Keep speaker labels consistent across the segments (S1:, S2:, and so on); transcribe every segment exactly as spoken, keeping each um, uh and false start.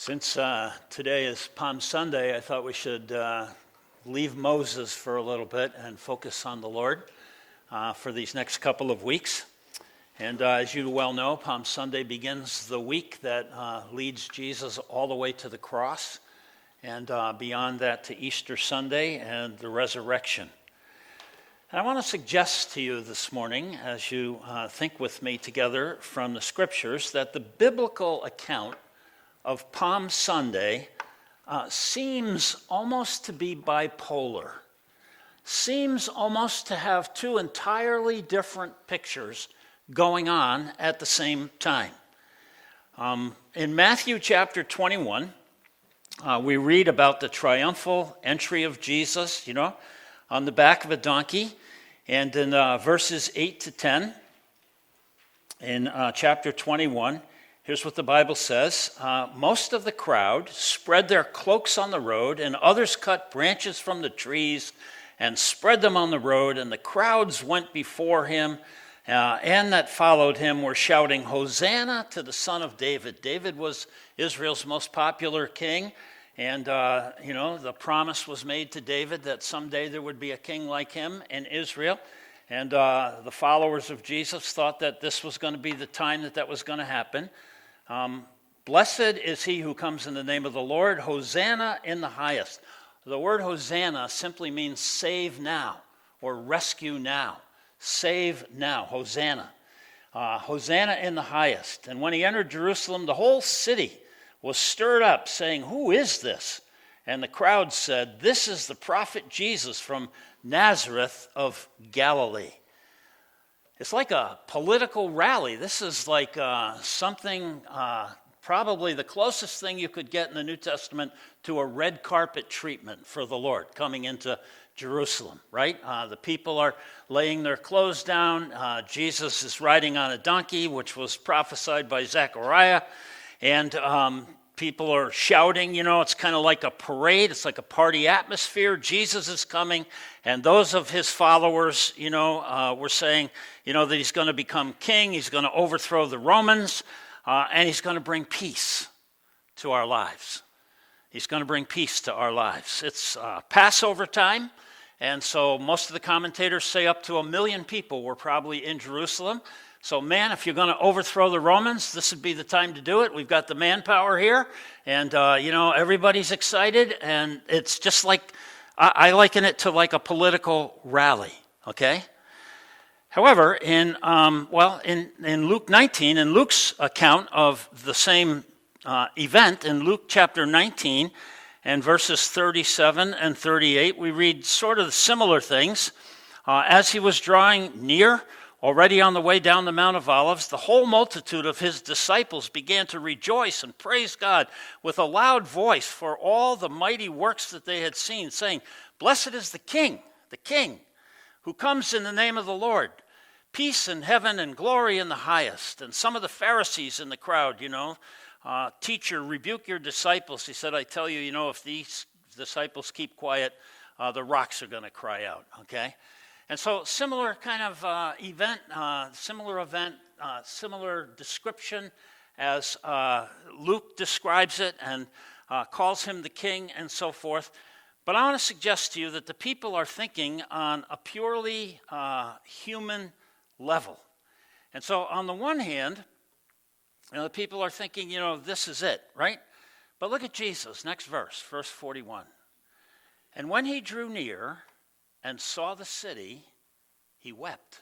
S1: Since uh, today is Palm Sunday, I thought we should uh, leave Moses for a little bit and focus on the Lord uh, for these next couple of weeks. And uh, as you well know, Palm Sunday begins the week that uh, leads Jesus all the way to the cross, and uh, beyond that to Easter Sunday and the resurrection. And I want to suggest to you this morning, as you uh, think with me together from the Scriptures, that the biblical account of Palm Sunday uh, seems almost to be bipolar, seems almost to have two entirely different pictures going on at the same time. Um, in Matthew chapter twenty-one, uh, we read about the triumphal entry of Jesus, you know, on the back of a donkey. And in uh, verses eight to ten, in uh, chapter twenty-one, here's what the Bible says. Uh, Most of the crowd spread their cloaks on the road, and others cut branches from the trees and spread them on the road. And the crowds went before him, uh, and that followed him were shouting, "Hosanna to the Son of David." David was Israel's most popular king. And, uh, you know, the promise was made to David that someday there would be a king like him in Israel. And uh, the followers of Jesus thought that this was going to be the time that that was going to happen. Um, Blessed is he who comes in the name of the Lord. Hosanna in the highest. The word Hosanna simply means save now or rescue now. Save now. Hosanna. Uh, Hosanna in the highest. And when he entered Jerusalem, the whole city was stirred up, saying, "Who is this?" And the crowd said, "This is the prophet Jesus from Nazareth of Galilee." It's like a political rally. This is like uh, something, uh, probably the closest thing you could get in the New Testament to a red carpet treatment for the Lord coming into Jerusalem, right? Uh, the people are laying their clothes down. Uh, Jesus is riding on a donkey, which was prophesied by Zechariah. And um, people are shouting, you know, it's kind of like a parade. It's like a party atmosphere. Jesus is coming. And those of his followers, you know, uh, were saying, you know, that he's going to become king. He's going to overthrow the Romans. Uh, and he's going to bring peace to our lives. He's going to bring peace to our lives. It's uh, Passover time. And so most of the commentators say up to a million people were probably in Jerusalem. So, man, if you're going to overthrow the Romans, this would be the time to do it. We've got the manpower here, and, uh, you know, everybody's excited, and it's just like, I, I liken it to like a political rally, okay? However, in, um, well, in, in Luke nineteen, in Luke's account of the same uh, event, in Luke chapter nineteen, and verses thirty-seven and thirty-eight, we read sort of similar things. Uh, as he was drawing near, already on the way down the Mount of Olives, the whole multitude of his disciples began to rejoice and praise God with a loud voice for all the mighty works that they had seen, saying, "Blessed is the King, the King, who comes in the name of the Lord. Peace in heaven and glory in the highest." And some of the Pharisees in the crowd, you know, uh, "Teacher, rebuke your disciples." He said, "I tell you, you know, if these disciples keep quiet, uh, the rocks are going to cry out," okay? And so similar kind of uh, event, uh, similar event, uh, similar description as uh, Luke describes it and uh, calls him the king and so forth. But I want to suggest to you that the people are thinking on a purely uh, human level. And so on the one hand, you know, the people are thinking, you know, this is it, right? But look at Jesus, next verse, verse forty-one. "And when he drew near and saw the city, he wept."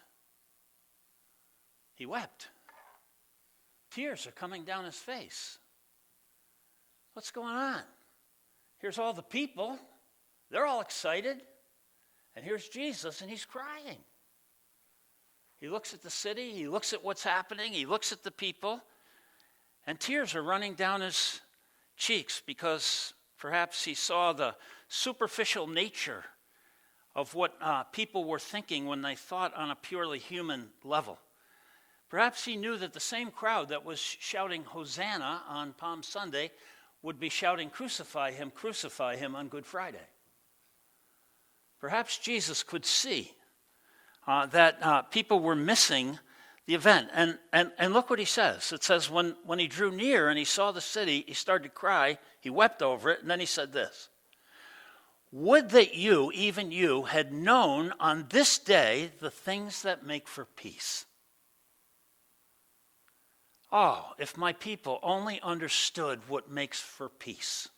S1: He wept. Tears are coming down his face. What's going on? Here's all the people. They're all excited. And here's Jesus, and he's crying. He looks at the city. He looks at what's happening. He looks at the people. And tears are running down his cheeks because perhaps he saw the superficial nature of what uh, people were thinking when they thought on a purely human level. Perhaps he knew that the same crowd that was shouting Hosanna on Palm Sunday would be shouting, "Crucify him, crucify him" on Good Friday. Perhaps Jesus could see uh, that uh, people were missing the event. And, and, and look what he says. It says, when, when he drew near and he saw the city, he started to cry. He wept over it. And then he said this: would that you, even you, had known on this day the things that make for peace. Oh, if my people only understood what makes for peace.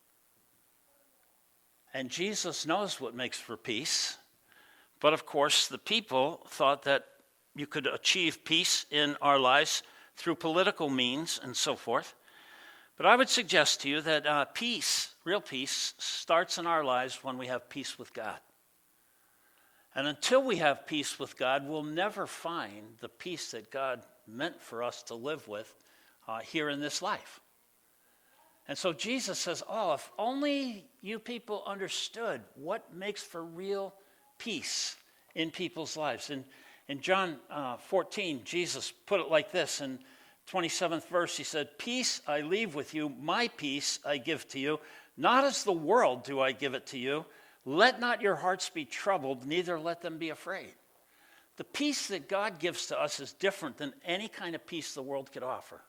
S1: And Jesus knows what makes for peace. But of course, the people thought that you could achieve peace in our lives through political means and so forth. But I would suggest to you that uh, peace, real peace, starts in our lives when we have peace with God. And until we have peace with God, we'll never find the peace that God meant for us to live with uh, here in this life. And so Jesus says, oh, if only you people understood what makes for real peace in people's lives. And in John uh, fourteen, Jesus put it like this. In twenty-seventh verse, he said, peace I leave with you, my peace I give to you. Not as the world do I give it to you. Let not your hearts be troubled, neither let them be afraid. The peace that God gives to us is different than any kind of peace the world could offer.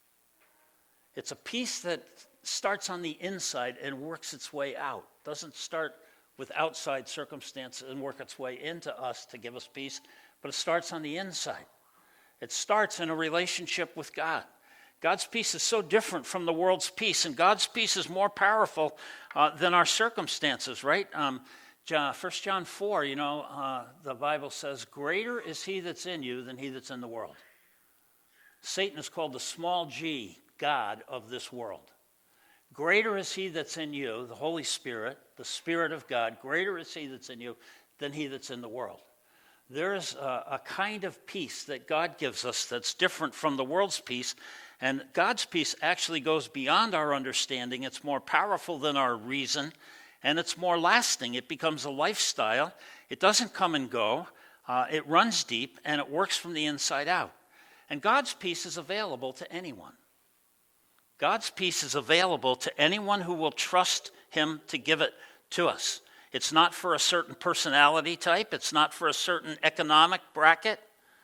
S1: It's a peace that starts on the inside and works its way out. Doesn't start with outside circumstances and work its way into us to give us peace, but it starts on the inside. It starts in a relationship with God. God's peace is so different from the world's peace, and God's peace is more powerful uh, than our circumstances, right? Um, John, First John four, you know, uh, the Bible says, greater is he that's in you than he that's in the world. Satan is called the small g, God of this world. Greater is he that's in you, the Holy Spirit, the Spirit of God. Greater is he that's in you than he that's in the world. There is a, a kind of peace that God gives us that's different from the world's peace. And God's peace actually goes beyond our understanding. It's more powerful than our reason, and it's more lasting. It becomes a lifestyle. It doesn't come and go. Uh, it runs deep, and it works from the inside out. And God's peace is available to anyone. God's peace is available to anyone who will trust him to give it to us. It's not for a certain personality type. It's not for a certain economic bracket.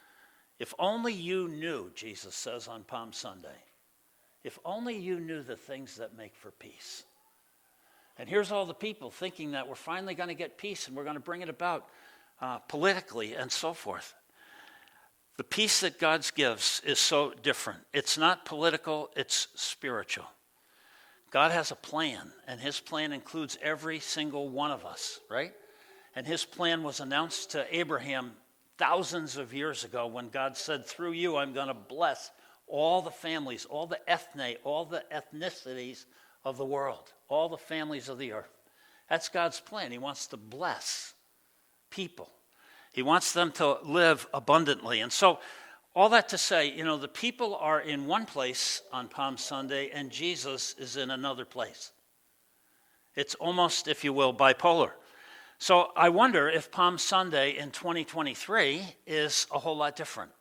S1: If only you knew, Jesus says on Palm Sunday, if only you knew the things that make for peace. And here's all the people thinking that we're finally going to get peace and we're going to bring it about uh, politically and so forth. The peace that God gives is so different. It's not political, it's spiritual. God has a plan, and his plan includes every single one of us, right? And his plan was announced to Abraham thousands of years ago when God said, through you, I'm going to bless all the families, all the ethne, all the ethnicities of the world, all the families of the earth. That's God's plan. He wants to bless people. He wants them to live abundantly. And so all that to say, you know, the people are in one place on Palm Sunday and Jesus is in another place. It's almost, if you will, bipolar. So I wonder if Palm Sunday in twenty twenty-three is a whole lot different.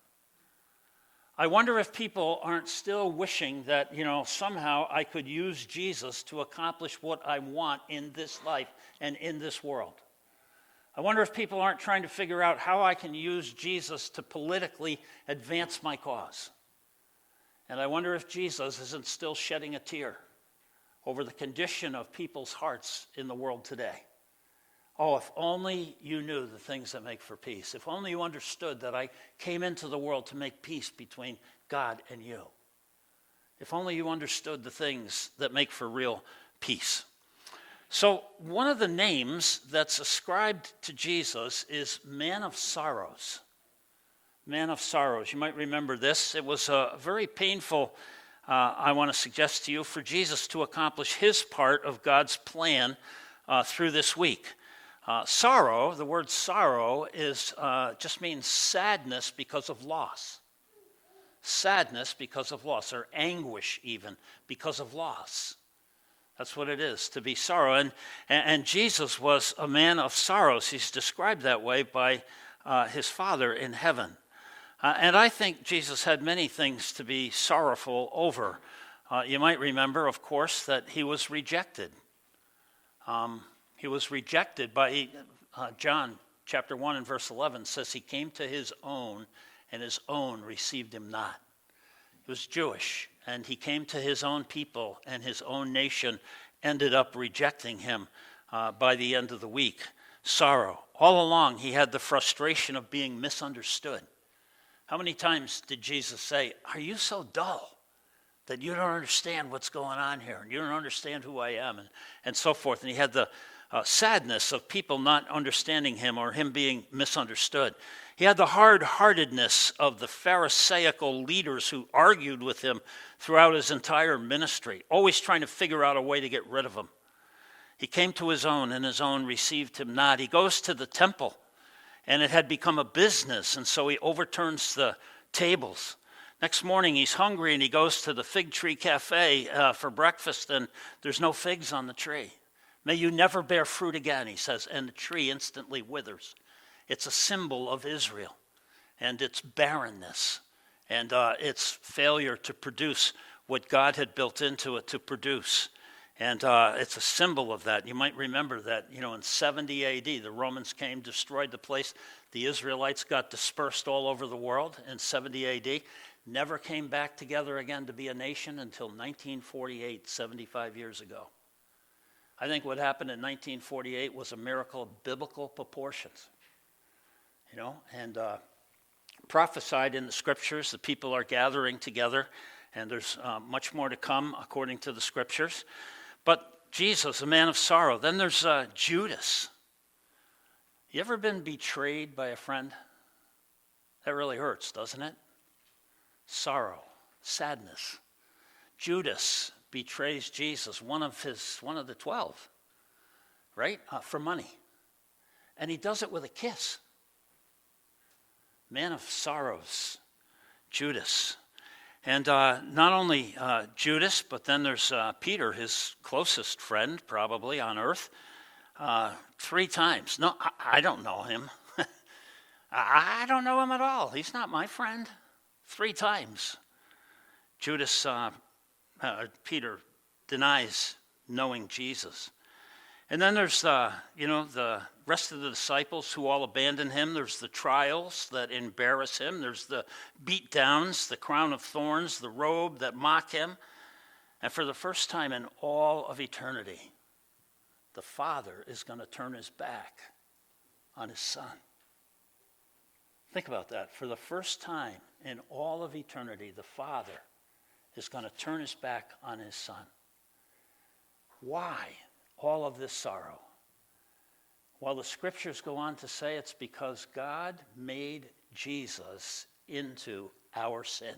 S1: I wonder if people aren't still wishing that, you know, somehow I could use Jesus to accomplish what I want in this life and in this world. I wonder if people aren't trying to figure out how I can use Jesus to politically advance my cause. And I wonder if Jesus isn't still shedding a tear over the condition of people's hearts in the world today. Oh, if only you knew the things that make for peace. If only you understood that I came into the world to make peace between God and you. If only you understood the things that make for real peace. So one of the names that's ascribed to Jesus is Man of Sorrows. Man of Sorrows. You might remember this. It was a very painful, uh, I want to suggest to you, for Jesus to accomplish his part of God's plan uh, through this week. Uh, sorrow, the word sorrow, is uh, just means sadness because of loss. Sadness because of loss, or anguish even because of loss. That's what it is, to be sorrow. And, and Jesus was a man of sorrows. He's described that way by uh, his Father in heaven. Uh, and I think Jesus had many things to be sorrowful over. Uh, you might remember, of course, that he was rejected. Um, he was rejected by uh, John chapter one and verse eleven says he came to his own, and his own received him not. He was Jewish, and he came to his own people, and his own nation ended up rejecting him uh, by the end of the week. Sorrow. All along, he had the frustration of being misunderstood. How many times did Jesus say, "Are you so dull that you don't understand what's going on here, and you don't understand who I am," and, and so forth. And he had the uh, sadness of people not understanding him or him being misunderstood. He had the hard-heartedness of the Pharisaical leaders who argued with him throughout his entire ministry, always trying to figure out a way to get rid of him. He came to his own, and his own received him not. He goes to the temple, and it had become a business, and so he overturns the tables. Next morning, he's hungry, and he goes to the Fig Tree Cafe uh, for breakfast, and there's no figs on the tree. "May you never bear fruit again," he says, and the tree instantly withers. It's a symbol of Israel and its barrenness and uh, its failure to produce what God had built into it to produce. And uh, it's a symbol of that. You might remember that, you know, in seventy A D, the Romans came, destroyed the place. The Israelites got dispersed all over the world in seventy A D. Never came back together again to be a nation until nineteen forty-eight, seventy-five years ago. I think what happened in nineteen forty-eight was a miracle of biblical proportions. You know, and uh, prophesied in the scriptures, the people are gathering together, and there's uh, much more to come according to the scriptures. But Jesus, a man of sorrow. Then there's uh, Judas. You ever been betrayed by a friend? That really hurts, doesn't it? Sorrow, sadness. Judas betrays Jesus, one of his, one of the twelve, right? Uh, for money. And he does it with a kiss. Man of sorrows, Judas. And uh, not only uh, Judas, but then there's uh, Peter, his closest friend probably on earth, uh, three times. No, I, I don't know him. I don't know him at all. He's not my friend. Three times. Judas, uh, uh, Peter denies knowing Jesus. And then there's, uh, you know, the rest of the disciples who all abandon him. There's the trials that embarrass him. There's the beatdowns, the crown of thorns, the robe that mock him. And for the first time in all of eternity, the Father is going to turn his back on his Son. Think about that. For the first time in all of eternity, the Father is going to turn his back on his Son. Why all of this sorrow? Well, the scriptures go on to say it's because God made Jesus into our sin.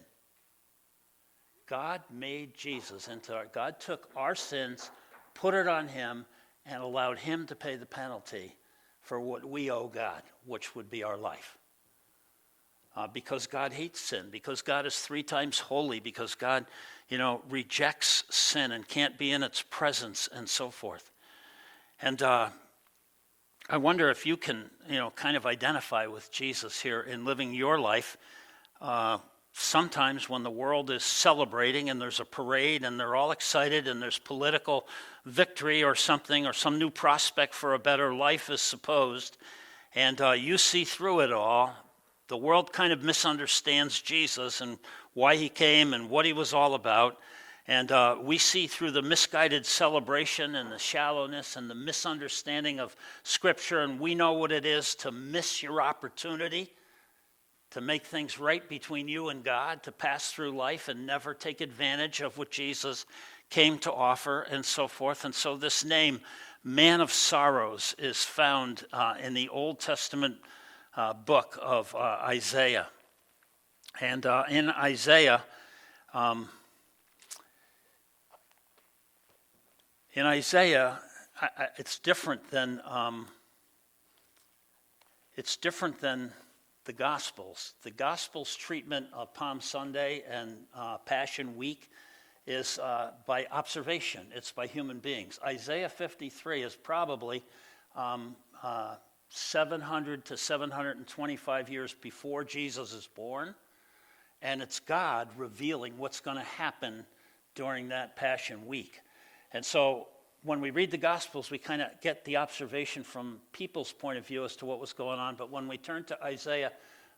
S1: God made Jesus into our, God took our sins, put it on him, and allowed him to pay the penalty for what we owe God, which would be our life. Uh, because God hates sin, because God is three times holy, because God, you know, rejects sin and can't be in its presence and so forth. And uh, I wonder if you can, you know, kind of identify with Jesus here in living your life. Uh, sometimes when the world is celebrating and there's a parade and they're all excited and there's political victory or something or some new prospect for a better life is supposed, and uh, you see through it all, the world kind of misunderstands Jesus and why he came and what he was all about. And uh, we see through the misguided celebration and the shallowness and the misunderstanding of Scripture, and we know what it is to miss your opportunity to make things right between you and God, to pass through life and never take advantage of what Jesus came to offer and so forth. And so this name, Man of Sorrows, is found uh, in the Old Testament uh, book of uh, Isaiah. And uh, in Isaiah, um, In Isaiah, I, I, it's different than um, it's different than the Gospels. The Gospels' treatment of Palm Sunday and uh, Passion Week is uh, by observation. It's by human beings. Isaiah fifty-three is probably um, uh, seven hundred to seven hundred twenty-five years before Jesus is born, and it's God revealing what's going to happen during that Passion Week. And so when we read the Gospels, we kind of get the observation from people's point of view as to what was going on. But when we turn to Isaiah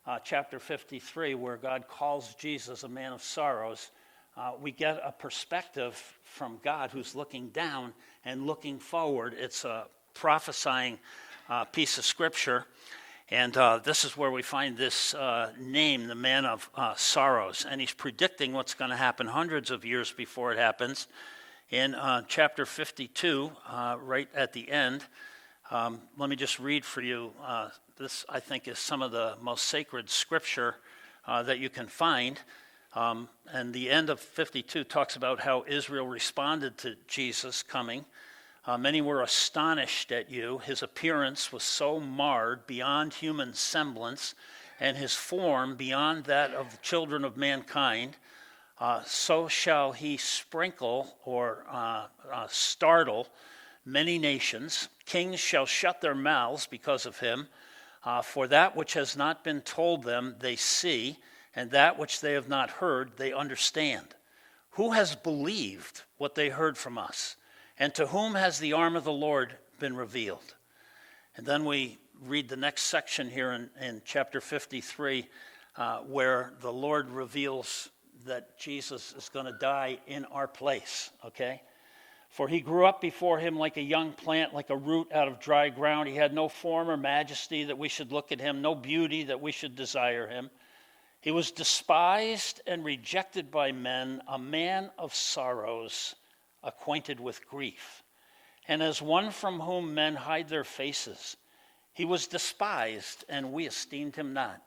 S1: uh, chapter fifty-three, where God calls Jesus a man of sorrows, uh, we get a perspective from God who's looking down and looking forward. It's a prophesying uh, piece of scripture. And uh, this is where we find this uh, name, the man of uh, sorrows. And he's predicting what's going to happen hundreds of years before it happens. In uh, chapter fifty-two, uh, right at the end, um, let me just read for you. Uh, this, I think, is some of the most sacred scripture uh, that you can find. Um, and the end of fifty-two talks about how Israel responded to Jesus coming. Uh, many were astonished at you. His appearance was so marred beyond human semblance, and his form beyond that of the children of mankind. Uh, so shall he sprinkle or uh, uh, startle many nations. Kings shall shut their mouths because of him. Uh, for that which has not been told them they see, and that which they have not heard they understand. Who has believed what they heard from us? And to whom has the arm of the Lord been revealed? And then we read the next section here in, in chapter fifty-three, uh, where the Lord reveals that Jesus is going to die in our place, okay? For he grew up before him like a young plant, like a root out of dry ground. He had no form or majesty that we should look at him, no beauty that we should desire him. He was despised and rejected by men, a man of sorrows, acquainted with grief, and as one from whom men hide their faces. He was despised, and we esteemed him not.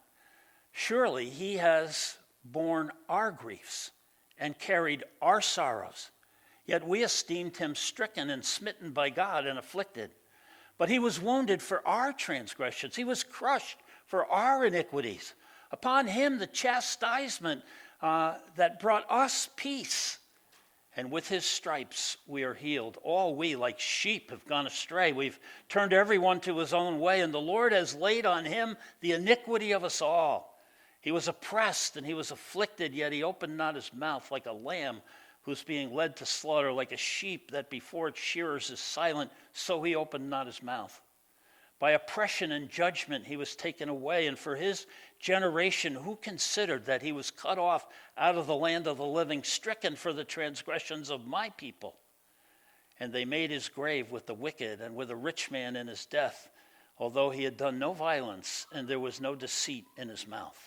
S1: Surely he has borne our griefs and carried our sorrows, yet we esteemed him stricken and smitten by God and afflicted. But he was wounded for our transgressions. He was crushed for our iniquities. Upon him the chastisement uh, that brought us peace, and with his stripes we are healed. All we like sheep have gone astray. We've turned everyone to his own way, and the Lord has laid on him the iniquity of us all. He was oppressed and he was afflicted, yet he opened not his mouth. Like a lamb who's being led to slaughter, like a sheep that before its shearers is silent, so he opened not his mouth. By oppression and judgment he was taken away, and for his generation who considered that he was cut off out of the land of the living, stricken for the transgressions of my people. And they made his grave with the wicked and with a rich man in his death, although he had done no violence and there was no deceit in his mouth.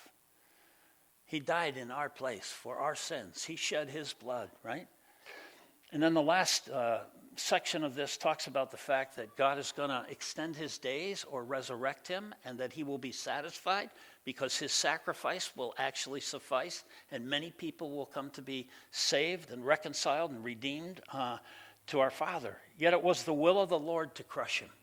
S1: He died in our place for our sins. He shed his blood, right? And then the last uh, section of this talks about the fact that God is going to extend his days or resurrect him, and that he will be satisfied because his sacrifice will actually suffice, and many people will come to be saved and reconciled and redeemed uh, to our Father. Yet it was the will of the Lord to crush him.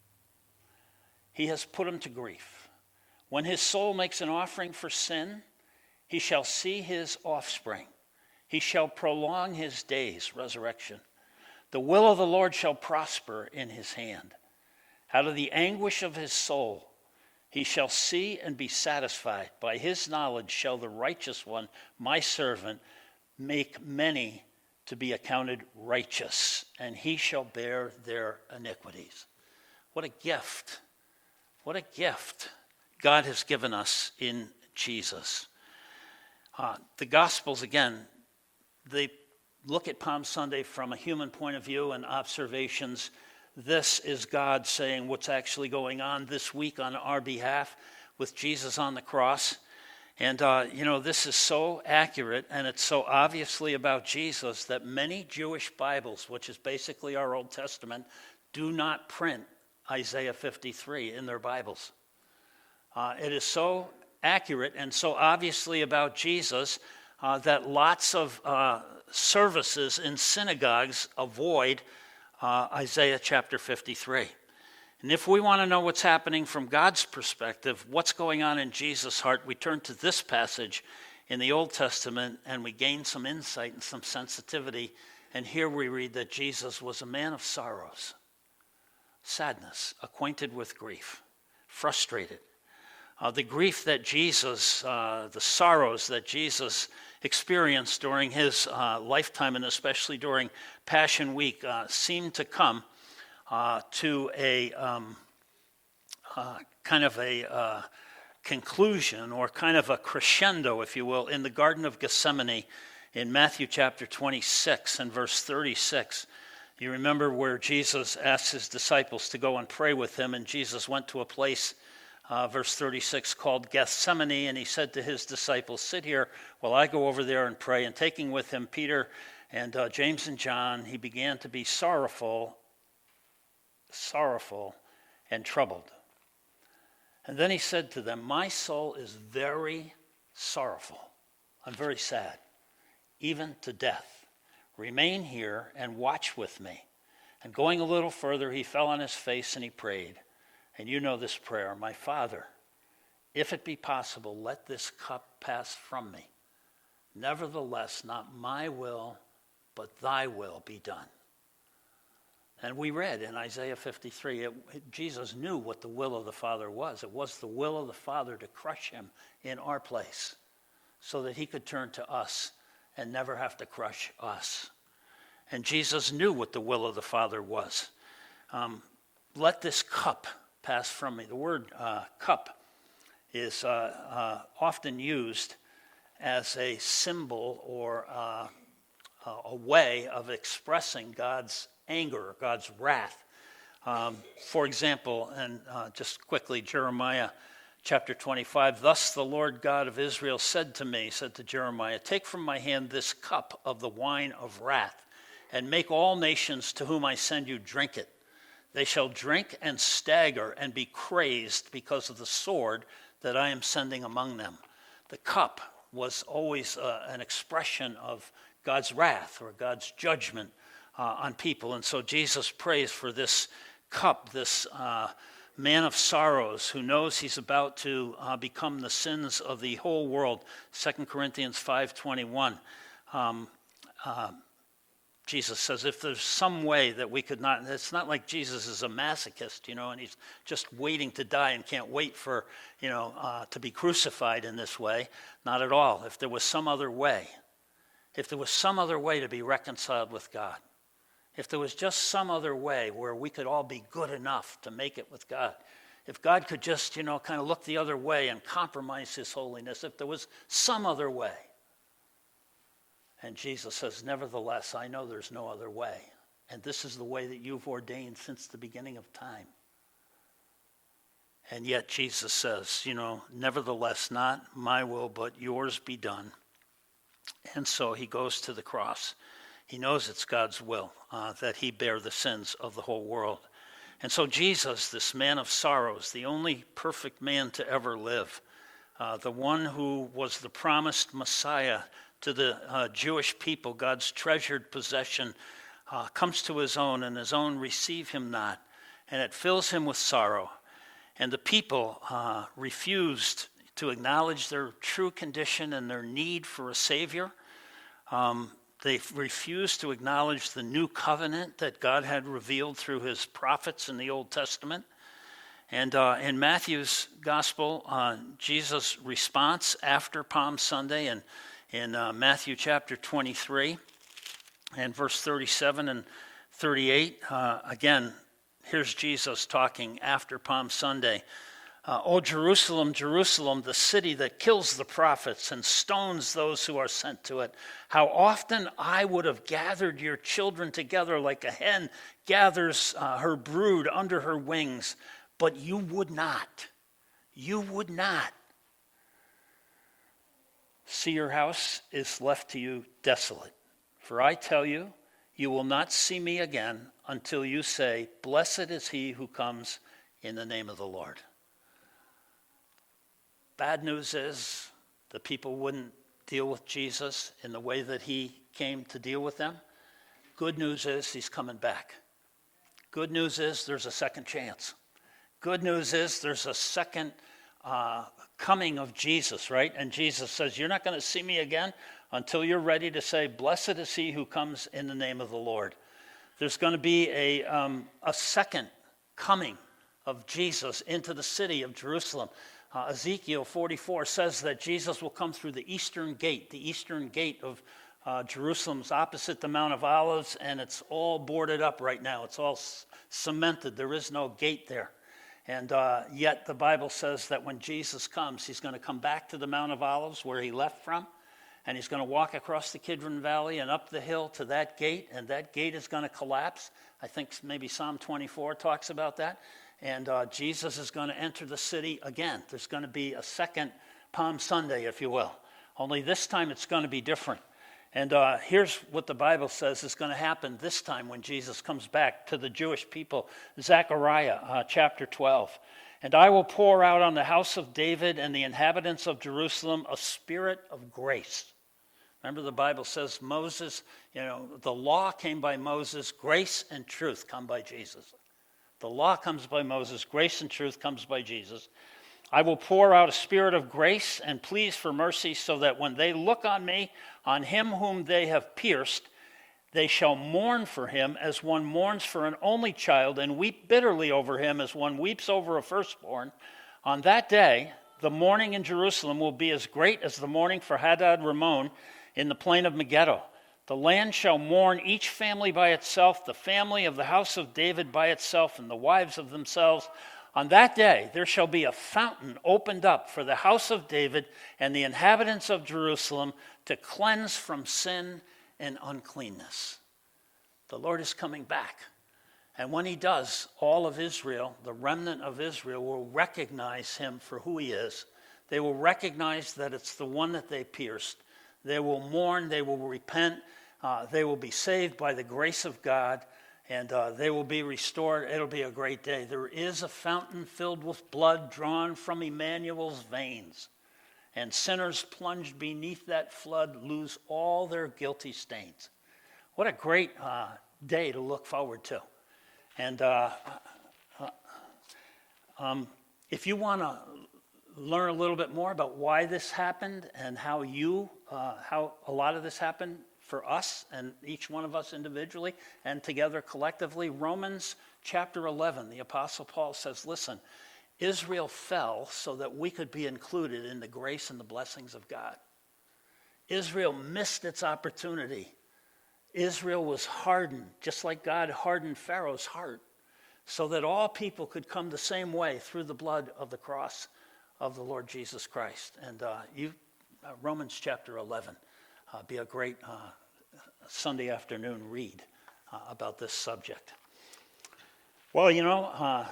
S1: He has put him to grief. When his soul makes an offering for sin, he shall see his offspring. He shall prolong his days, resurrection. The will of the Lord shall prosper in his hand. Out of the anguish of his soul he shall see and be satisfied. By his knowledge shall the righteous one, my servant, make many to be accounted righteous, and he shall bear their iniquities. What a gift. What a gift God has given us in Jesus. Uh, the Gospels, again, they look at Palm Sunday from a human point of view and observations. This is God saying what's actually going on this week on our behalf with Jesus on the cross. And, uh, you know, this is so accurate, and it's so obviously about Jesus that many Jewish Bibles, which is basically our Old Testament, do not print Isaiah fifty-three in their Bibles. Uh, it is so accurate and so obviously about Jesus uh, that lots of uh, services in synagogues avoid uh, Isaiah chapter fifty-three. And if we want to know what's happening from God's perspective, what's going on in Jesus' heart, we turn to this passage in the Old Testament and we gain some insight and some sensitivity. And here we read that Jesus was a man of sorrows, sadness, acquainted with grief, frustrated. Uh, the grief that Jesus, uh, the sorrows that Jesus experienced during his uh, lifetime, and especially during Passion Week, uh, seemed to come uh, to a um, uh, kind of a uh, conclusion, or kind of a crescendo, if you will, in the Garden of Gethsemane in Matthew chapter twenty-six and verse thirty-six. You remember where Jesus asked his disciples to go and pray with him, and Jesus went to a place, uh, verse thirty-six, called Gethsemane, and he said to his disciples, sit here while I go over there and pray. And taking with him Peter and uh, James and John, he began to be sorrowful, sorrowful and troubled. And then he said to them, my soul is very sorrowful. I'm very sad, even to death. Remain here and watch with me. And going a little further, he fell on his face and he prayed. And you know this prayer, my Father, if it be possible, let this cup pass from me. Nevertheless, not my will, but thy will be done. And we read in Isaiah fifty-three, it, it, Jesus knew what the will of the Father was. It was the will of the Father to crush him in our place so that he could turn to us and never have to crush us. And Jesus knew what the will of the Father was. Um, let this cup pass from me. The word uh, cup is uh, uh, often used as a symbol or uh, a way of expressing God's anger, God's wrath. Um, for example, and uh, just quickly, Jeremiah chapter twenty-five, thus the Lord God of Israel said to me, said to Jeremiah, take from my hand this cup of the wine of wrath, and make all nations to whom I send you drink it. They shall drink and stagger and be crazed because of the sword that I am sending among them. The cup was always uh, an expression of God's wrath or God's judgment uh, on people. And so Jesus prays for this cup, this uh, man of sorrows who knows he's about to uh, become the sins of the whole world. Second Corinthians five twenty-one. Um, uh, Jesus says, if there's some way that we could not, it's not like Jesus is a masochist, you know, and he's just waiting to die and can't wait for, you know, uh, to be crucified in this way. Not at all. If there was some other way, if there was some other way to be reconciled with God, if there was just some other way where we could all be good enough to make it with God, if God could just, you know, kind of look the other way and compromise his holiness, if there was some other way. And Jesus says, nevertheless, I know there's no other way. And this is the way that you've ordained since the beginning of time. And yet Jesus says, you know, nevertheless, not my will, but yours be done. And so he goes to the cross. He knows it's God's will uh, that he bear the sins of the whole world. And so Jesus, this man of sorrows, the only perfect man to ever live, uh, the one who was the promised Messiah to the uh, Jewish people, God's treasured possession, uh, comes to his own, and his own receive him not. And it fills him with sorrow. And the people uh, refused to acknowledge their true condition and their need for a Savior. Um, They refused to acknowledge the new covenant that God had revealed through his prophets in the Old Testament. And uh, in Matthew's gospel, uh, Jesus' response after Palm Sunday in, in uh, Matthew chapter twenty-three and verse thirty-seven and thirty-eight, uh, again, here's Jesus talking after Palm Sunday. Uh, O Jerusalem, Jerusalem, the city that kills the prophets and stones those who are sent to it. How often I would have gathered your children together like a hen gathers uh, her brood under her wings, but you would not. You would not. See, your house is left to you desolate. For I tell you, you will not see me again until you say, blessed is he who comes in the name of the Lord. Bad news is the people wouldn't deal with Jesus in the way that he came to deal with them. Good news is he's coming back. Good news is there's a second chance. Good news is there's a second uh, coming of Jesus, right? And Jesus says, you're not going to see me again until you're ready to say, blessed is he who comes in the name of the Lord. There's going to be a, um, a second coming of Jesus into the city of Jerusalem. Uh, Ezekiel forty-four says that Jesus will come through the eastern gate. The eastern gate of uh, Jerusalem's opposite the Mount of Olives, and it's all boarded up right now. It's all c- cemented. There is no gate there. And uh, yet the Bible says that when Jesus comes, he's going to come back to the Mount of Olives where he left from, and he's going to walk across the Kidron Valley and up the hill to that gate, and that gate is going to collapse. I think maybe Psalm twenty-four talks about that. And uh, Jesus is going to enter the city again. There's going to be a second Palm Sunday, if you will. Only this time it's going to be different. And uh, here's what the Bible says is going to happen this time when Jesus comes back to the Jewish people. Zechariah uh, chapter twelve. And I will pour out on the house of David and the inhabitants of Jerusalem a spirit of grace. Remember, the Bible says Moses, you know, the law came by Moses, grace and truth come by Jesus. The law comes by Moses, grace and truth comes by Jesus. I will pour out a spirit of grace and pleas for mercy, so that when they look on me, on him whom they have pierced, they shall mourn for him as one mourns for an only child, and weep bitterly over him as one weeps over a firstborn. On that day, the mourning in Jerusalem will be as great as the mourning for Hadad Rimmon in the plain of Megiddo. The land shall mourn, each family by itself, the family of the house of David by itself, and the wives of themselves. On that day, there shall be a fountain opened up for the house of David and the inhabitants of Jerusalem to cleanse from sin and uncleanness. The Lord is coming back. And when he does, all of Israel, the remnant of Israel, will recognize him for who he is. They will recognize that it's the one that they pierced. They will mourn, they will repent, uh, they will be saved by the grace of God, and uh, they will be restored. It'll be a great day. There is a fountain filled with blood drawn from Emmanuel's veins, and sinners plunged beneath that flood lose all their guilty stains. What a great uh, day to look forward to. And uh, uh, um, if you want to learn a little bit more about why this happened and how you, uh, how a lot of this happened for us and each one of us individually and together collectively, Romans chapter eleven, the Apostle Paul says, listen, Israel fell so that we could be included in the grace and the blessings of God. Israel missed its opportunity. Israel was hardened, just like God hardened Pharaoh's heart, so that all people could come the same way through the blood of the cross of the Lord Jesus Christ. And uh, you, uh, Romans chapter eleven, uh, be a great uh, Sunday afternoon read uh, about this subject. Well, you know, uh,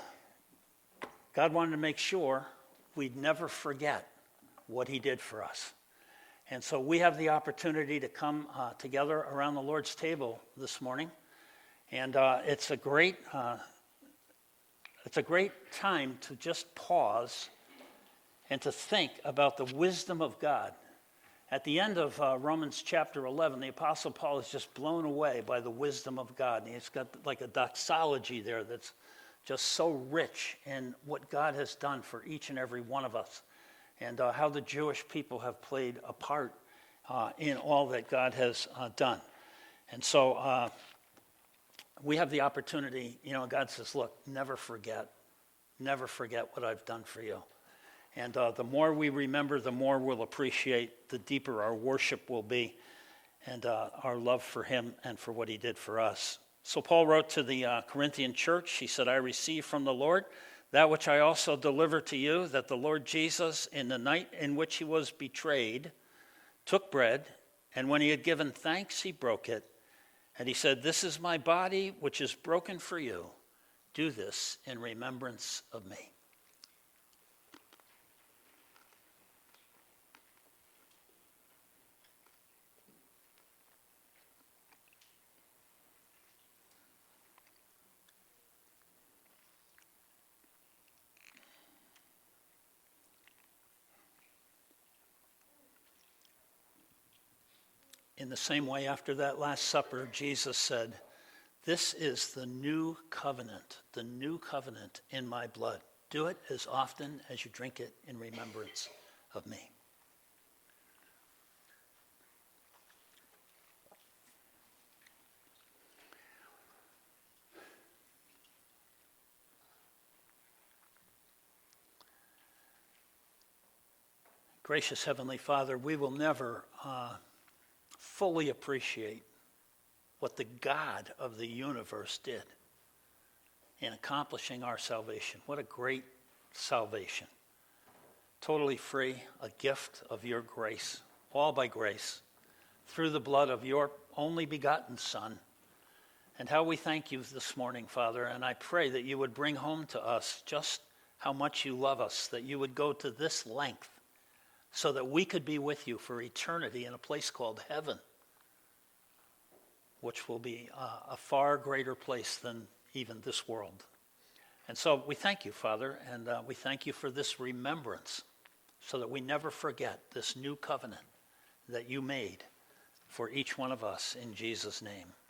S1: God wanted to make sure we'd never forget what he did for us. And so we have the opportunity to come uh, together around the Lord's table this morning. And uh, it's a great, uh, it's a great time to just pause and to think about the wisdom of God. At the end of uh, Romans chapter eleven, the Apostle Paul is just blown away by the wisdom of God. And he's got like a doxology there that's just so rich in what God has done for each and every one of us, and uh, how the Jewish people have played a part uh, in all that God has uh, done. And so uh, we have the opportunity, you know, God says, look, never forget, never forget what I've done for you. And uh, the more we remember, the more we'll appreciate, the deeper our worship will be, and uh, our love for him and for what he did for us. So Paul wrote to the uh, Corinthian church, he said, I received from the Lord that which I also delivered to you, that the Lord Jesus, in the night in which he was betrayed, took bread, and when he had given thanks, he broke it. And he said, this is my body, which is broken for you. Do this in remembrance of me. In the same way, after that Last Supper, Jesus said, this is the new covenant, the new covenant in my blood. Do it as often as you drink it in remembrance of me. Gracious Heavenly Father, we will never uh, fully appreciate what the God of the universe did in accomplishing our salvation. What a great salvation. Totally free, a gift of your grace, all by grace, through the blood of your only begotten Son. And how we thank you this morning, Father, and I pray that you would bring home to us just how much you love us, that you would go to this length so that we could be with you for eternity in a place called heaven, which will be a, a far greater place than even this world. And so we thank you, Father, and uh, we thank you for this remembrance so that we never forget this new covenant that you made for each one of us in Jesus' name.